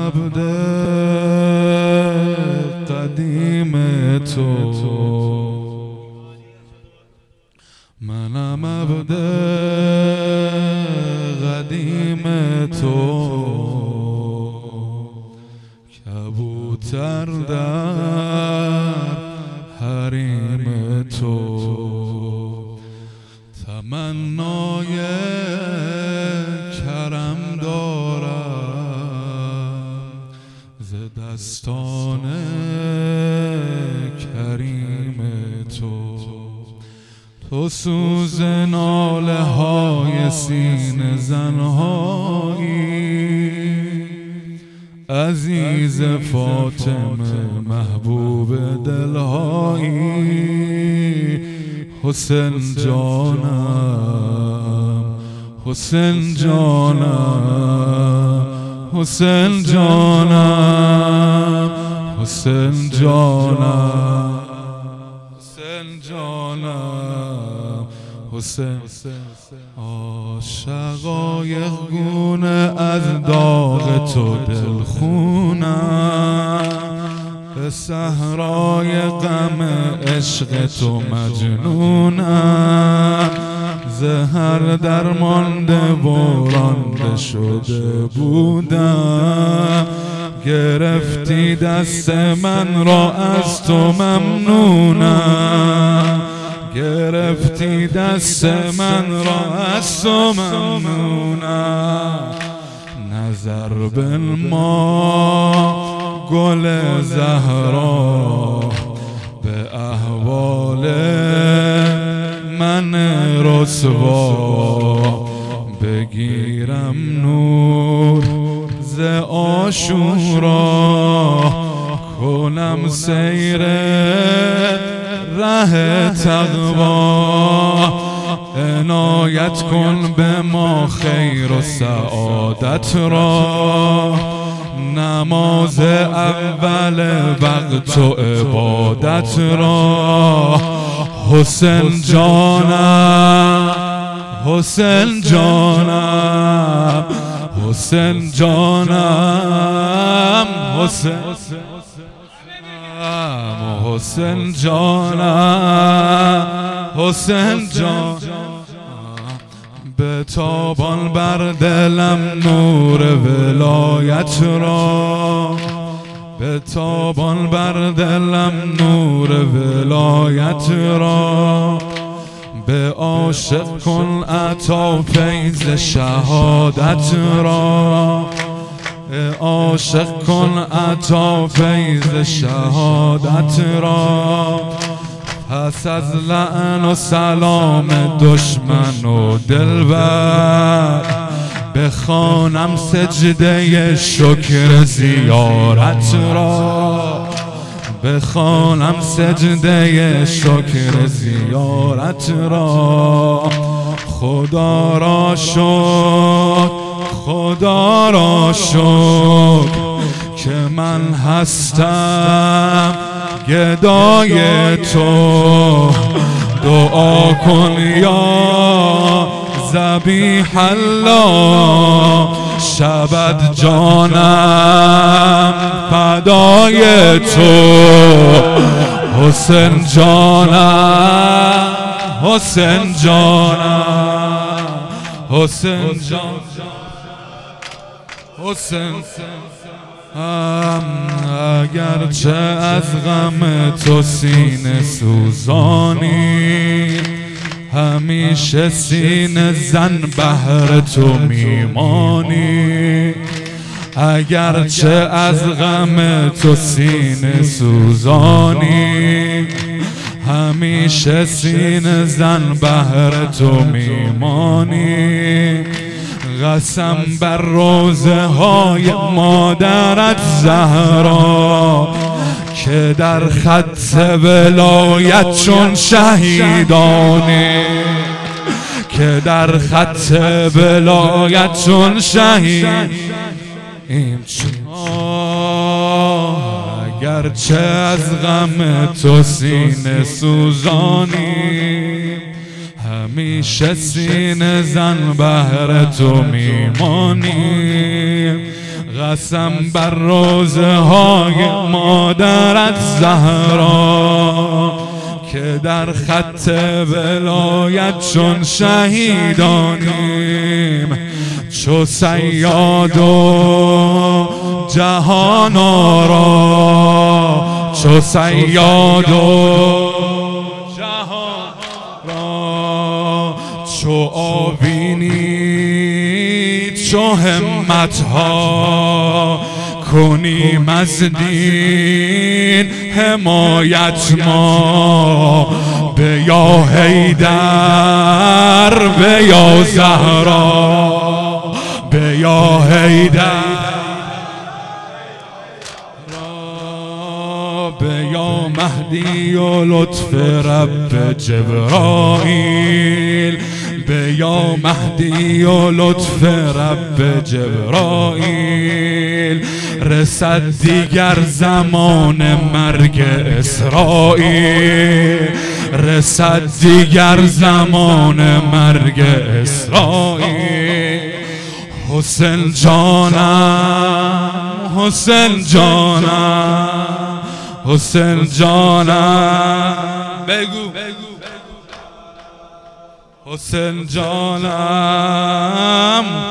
عبد قدیم تو، منم عبد قدیم تو، کبوتر در حریم تو، تمنای کرم دارم ز دستان کریم تو. تو سوز ناله های سینه زنهایی، عزیز فاطمه محبوب دلهایی، حسین جانم حسین جانم حسین جانم حسین جانم حسین جانم حسین. عاشقای گونه از داغ تو دلخونم، به صحرای غم عشق تو مجنونم، زهر درمانده و رانده شده بودم، گرفتی دست من را از تو ممنونم، گرفتی دست من را از تو ممنونم. نظر بالما گل زهرا به احوال من رسوا، بگیرم نور ز عاشورا، کنم سیر ره تقوا، عنایت کن به ما خیر و سعادت را، نماز اول وقت و عبادت را. حسین جانم حسین جانم حسین جانم حسین حسین جانم حسین جانم. به تابان بر دلم نور ولایت را، به تابان بر دلم نور ولایت را، به عاشق کن عطا فیض شهادت را، به عاشق کن عطا فیض شهادت را. پس از لعن و سلام دشمن و دلبر، بخوانم سجده شکر زیارت را، بخوانم سجده شکر زیارت را. خدا را شکر خدا را شکر که من هستم گدای تو، دعا کن یا ذبیح الله، شبت جانم فدای تو. حسین جانم حسین جانم حسین جانم حسین. اگرچه از غم تو سینه سوزانی، همیشه سینه زن بهر تو میمانی. اگرچه از غم تو سینه سوزانی، همیشه سینه زن بهر تو میمانی. قسم بر روزه های مادرت زهرا، که در خط ولایت چون شهیدانی، که در خط ولایت چون شهید. اگرچه از غم تو سینه سوزانی، همیشه سینه زن بهر تو میمانی. قسم بر روزه های مادرت زهرا که در خط ولایت چون شهیدانیم، چو صیاد و جهان آرا، چو صیاد و جهان را، چو آبینی چو همت ها کنیم از دین حمایت ما، به یا حیدر به یا زهرا، به یا حیدر به یا مهدی و لطف رب جبرائیل، به یا مهدی و لطف رب جبرائیل، رسد دیگر زمان مرگ اسرائیل، رسد دیگر زمان مرگ اسرائیل. حسین جانم، حسین جانم، حسین جانم، بگو حسین جانم،